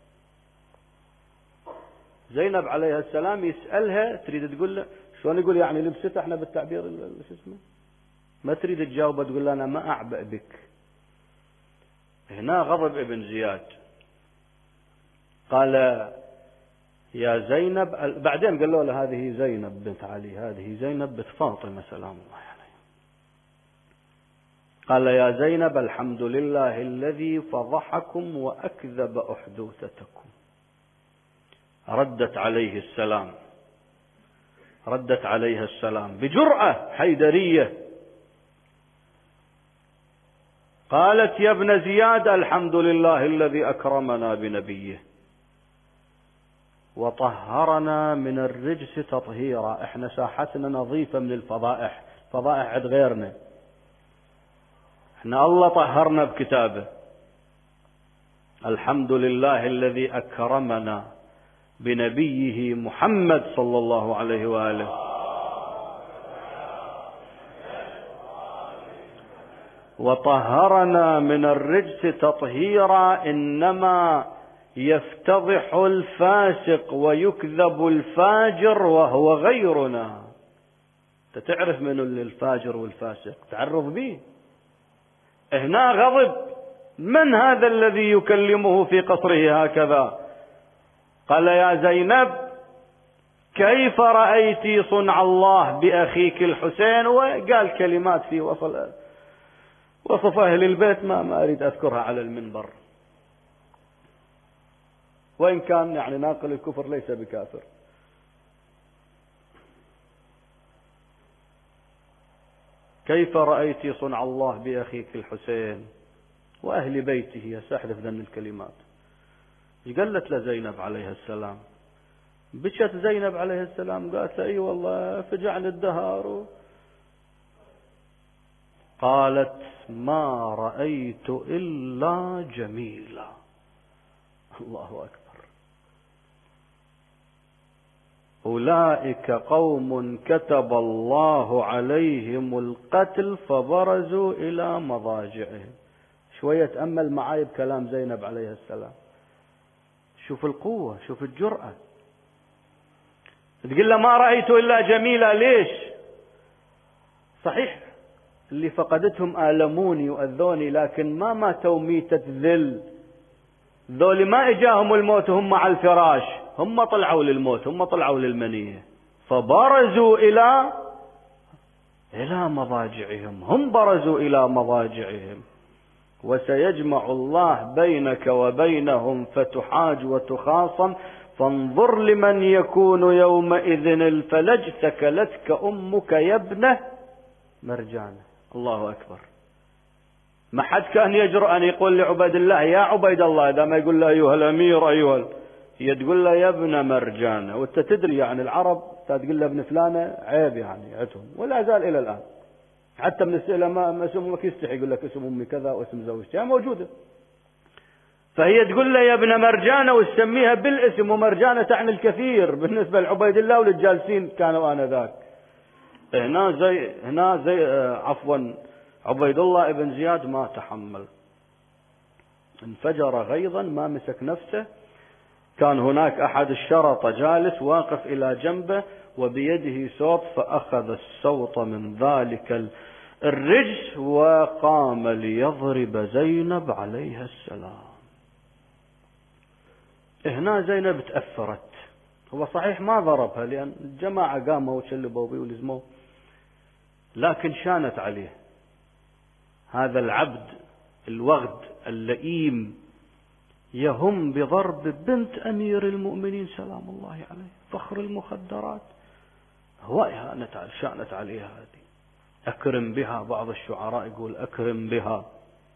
زينب عليها السلام يسألها تريد تقول له شلون يقول يعني لبسته احنا بالتعبير شو اسمه، ما تريد تجاوبه تقول له أنا ما أعبأ بك. هنا غضب ابن زياد. قال يا زينب، بعدين قال له هذه زينب بنت علي، هذه زينب بنت فاطمة سلام الله عليه. قال يا زينب الحمد لله الذي فضحكم وأكذب أحدوثتكم. ردت عليها السلام بجرأة حيدرية. قالت يا ابن زياد الحمد لله الذي أكرمنا بنبيه وطهرنا من الرجس تطهيرا. احنا ساحتنا نظيفة من الفضائح، فضائح عند غيرنا، احنا الله طهرنا بكتابه. الحمد لله الذي أكرمنا بنبيه محمد صلى الله عليه وآله. وطهرنا من الرجس تطهيرا، إنما يفتضح الفاسق ويكذب الفاجر وهو غيرنا. أنت تعرف من الفاجر والفاسق، تعرف به. هنا غضب، من هذا الذي يكلمه في قصره هكذا؟ قال يا زينب كيف رأيت صنع الله بأخيك الحسين، وقال كلمات في وصف أهل البيت ما أريد أذكرها على المنبر، وإن كان يعني ناقل الكفر ليس بكافر. كيف رأيت صنع الله بأخيك الحسين وأهل بيته، يستحلف ذن الكلمات. قالت لزينب عليها السلام، بشت زينب عليه السلام قالت له اي والله فجعني الدهر. قالت ما رأيت إلا جميلا. الله أكبر. أولئك قوم كتب الله عليهم القتل فبرزوا إلى مضاجعهم. شوية تأمل معاي بكلام زينب عليه السلام، شوف القوة، شوف الجرأة. تقول له ما رأيت إلا جميلة، ليش؟ صحيح اللي فقدتهم آلموني وأذوني، لكن ما ماتوا ميتة ذل. ذول ما إجاهم الموت هم على الفراش، هم طلعوا للموت، هم طلعوا للمنية. فبرزوا إلى مضاجعهم، هم برزوا إلى مضاجعهم. وسيجمع الله بينك وبينهم فتحاج وتخاصم، فانظر لمن يكون يومئذ الفلج، ثكلتك أمك يا ابنه مرجانة. الله أكبر. ما حد كان يجرؤ أن يقول لعبيد الله يا عبيد الله، إذا ما يقول له أيها الأمير هي تقول له يا ابن مرجانة. وأنت تدري يعني العرب تقول له ابن فلانة عيب يعني عندهم، ولا زال إلى الآن. حتى من السئلة ما اسم أمك يستحي يقول لك اسم أمي كذا واسم زوجتي موجودة. فهي تقول له يا ابن مرجانة وتسميها بالاسم، ومرجانة تعني الكثير بالنسبة لعبيد الله وللجالسين كانوا آنذاك. هنا زي عبيد الله ابن زياد ما تحمل، انفجر غيظا ما مسك نفسه. كان هناك أحد الشرطة جالس واقف إلى جنبه وبيده سوط، فأخذ السوط من ذلك الرجس وقام ليضرب زينب عليها السلام. هنا زينب تأثرت. هو صحيح ما ضربها لأن الجماعة قاموا وشلبوا بيه ولزموه، لكن شانت عليه. هذا العبد الوغد اللئيم يهم بضرب بنت أمير المؤمنين سلام الله عليه، فخر المخدرات. هو شانت عليها هذه. أكرم بها، بعض الشعراء يقول أكرم بها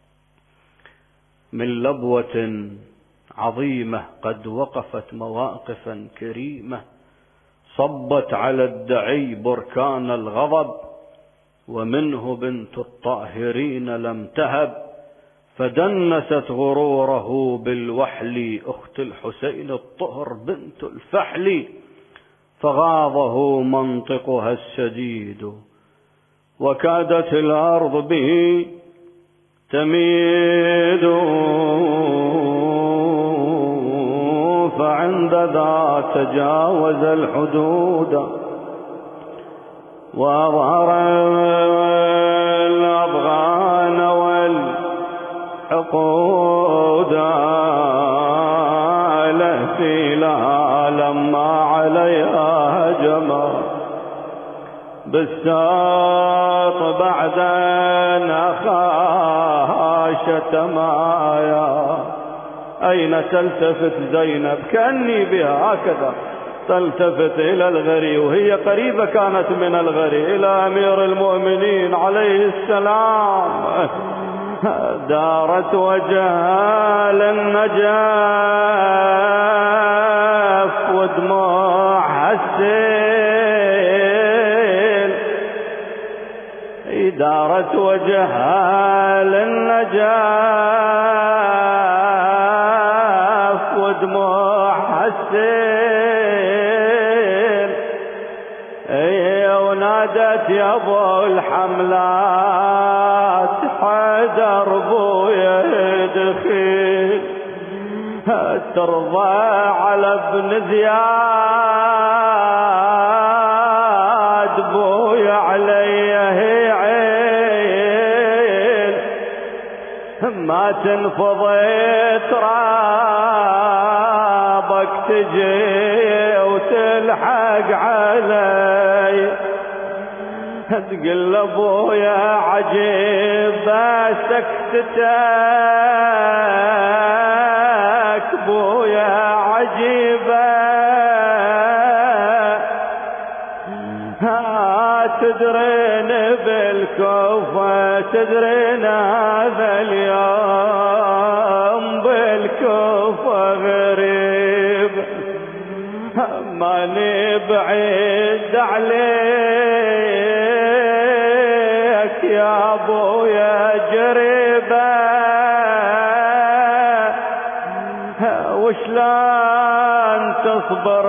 من لبوة عظيمة قد وقفت مواقفا كريمة، صبت على الدعي بركان الغضب، ومنه بنت الطاهرين لم تهب، فدنست غروره بالوحل، أخت الحسين الطهر بنت الفحل، فغاضه منطقها السديد، وكادت الأرض به تميد، فعند ذا تجاوز الحدود، وأظهر الأضغان والحقود، لهفي لها لما عليها هجم، بالساط بعد أن أخاها شتمايا. أين تلتفت زينب؟ كأني بها هكذا تلتفت إلى الغري، وهي قريبة كانت من الغري، إلى أمير المؤمنين عليه السلام. دارت وجهها للنجاف ودموعها السيل، دارت وجهها للنجاف ودموعها السيل، ونادت يا ابو الحملات حيدر بويا دخيل ترضى على ابن زياد بويا عليه عيل ما تنفضي ترابك تجي وتلحق علي تقول ابويا عجيب سكتتك بويا عجيبة تدرين بالكوفة تدرين هذا اليوم بالكوفة غريب ماني بعيد عليك يا ابويا جريبة وشلون تصبر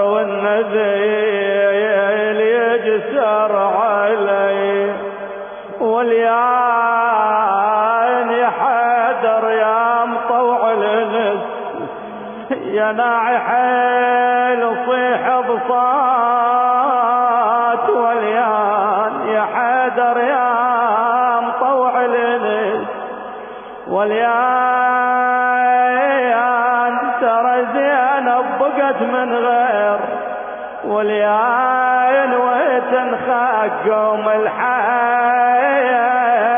والنذيل يجسر علي واليان يا حيدر يا مطوع النس يا ناعحيل صيح بصات واليان يا حيدر يا مطوع النس واليان ترى زينب بقت من غير واليان وتنخاك قوم الحياة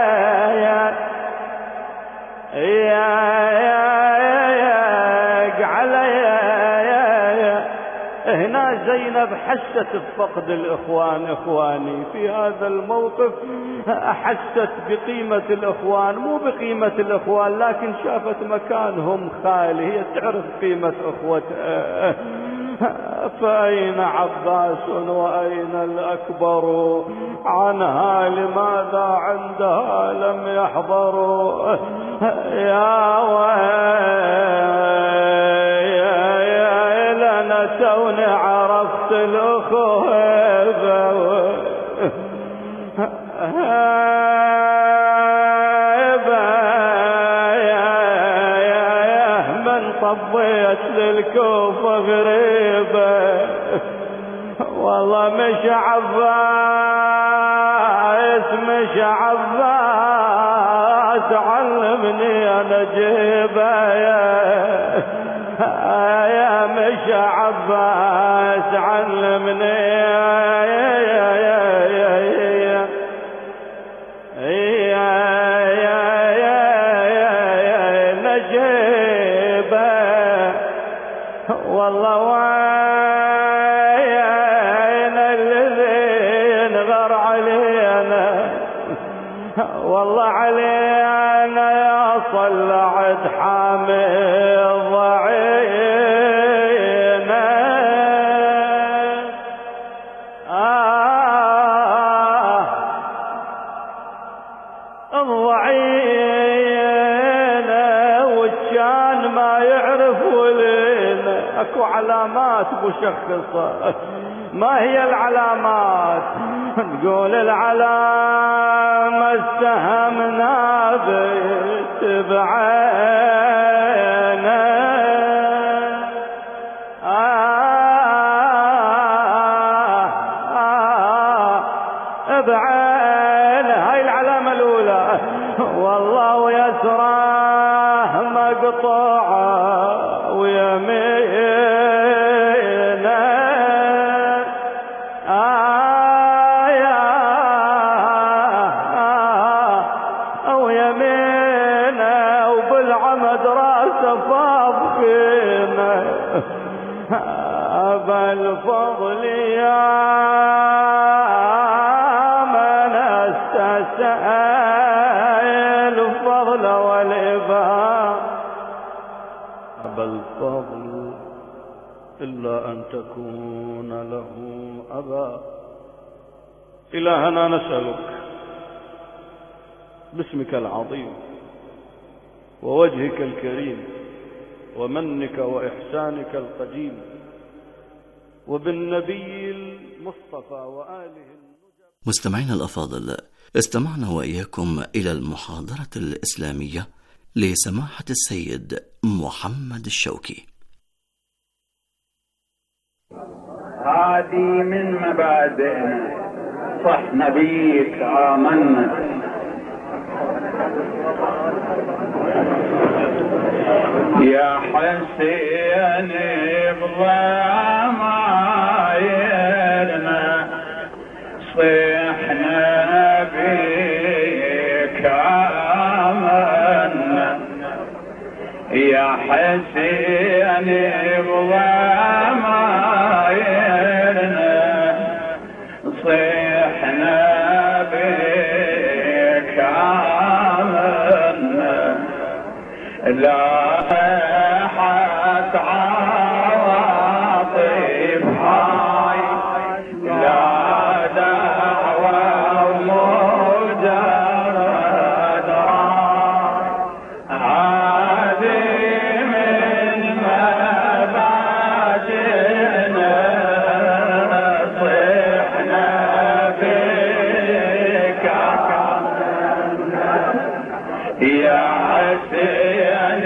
هنا زينب حست بفقد الإخوان. إخواني في هذا الموقف أحست بقيمة الإخوان، مو بقيمة الإخوان لكن شافت مكانهم خالي، هي تعرف قيمة أخوتها. فأين عباس وأين الأكبر عنها لماذا عندها لم يحضروا يا ويل أنا توني عرفت الأخوة طبيت للكوفة غريبة والله مش عباس علمني انا جيبه يا مش عباس علمني والله وين الذين غر علينا والله علينا يا صلعت حامي ضعينا الضعينا والشان ما يعرفوا لنا اكو علامات مشخصة. ما هي العلامات؟ نقول العلامة السهم نابت بعينه بعينه، هاي العلامة الأولى. والله ويسراه مقطوعة ويمينه ويمينه وبالعمد راسه فاضخينه أبا الفضل يا من استسأل الفضل والإباء أبا الفضل إلا أن تكون له أبا. إلهنا نسألك باسمك العظيم ووجهك الكريم ومنك وإحسانك القديم وبالنبي المصطفى وآله مستمعينا الأفاضل، استمعنا وإياكم إلى المحاضرة الإسلامية لسماحة السيد محمد الشوكي. هذه من مبادئنا، صح نبيك آمنا. يا حسين بضمايرنا صحنا بك آمنا، يا حسين بضمايرنا صحنا بك آمنا، لا حت عواطف هاي لا دعوة ومجرد هذه من مبادئنا، صحنا بك يا حسين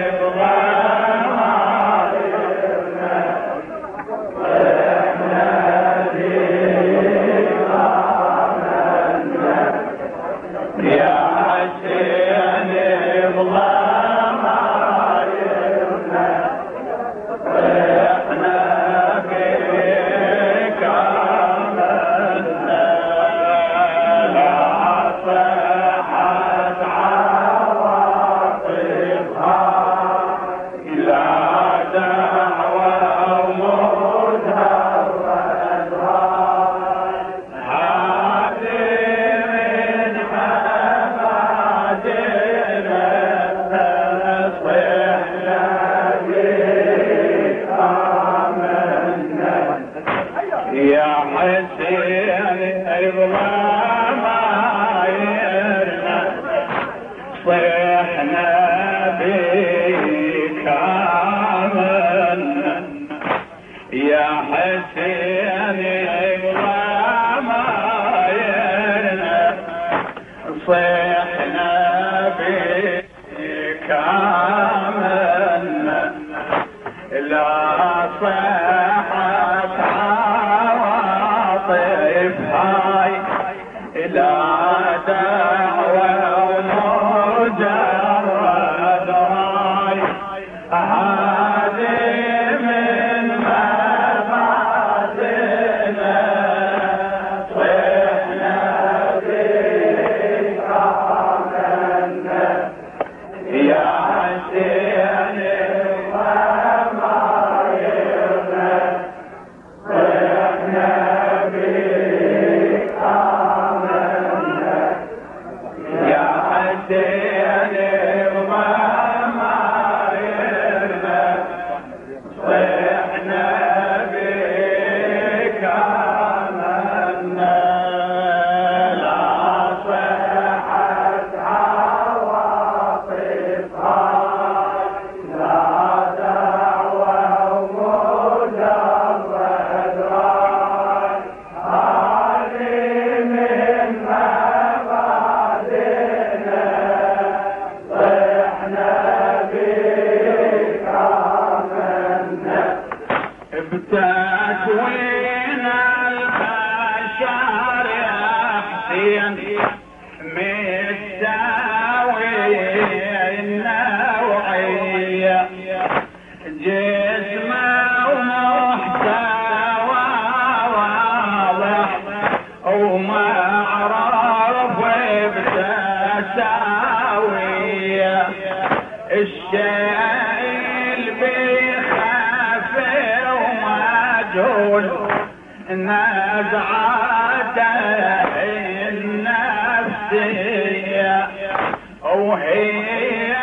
وهي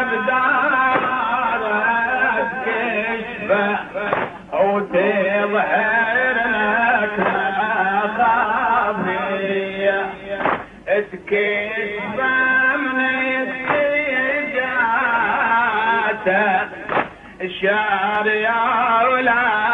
بدارك كشفة وتظهر لك خافية تكشف من استجاته شارع ولا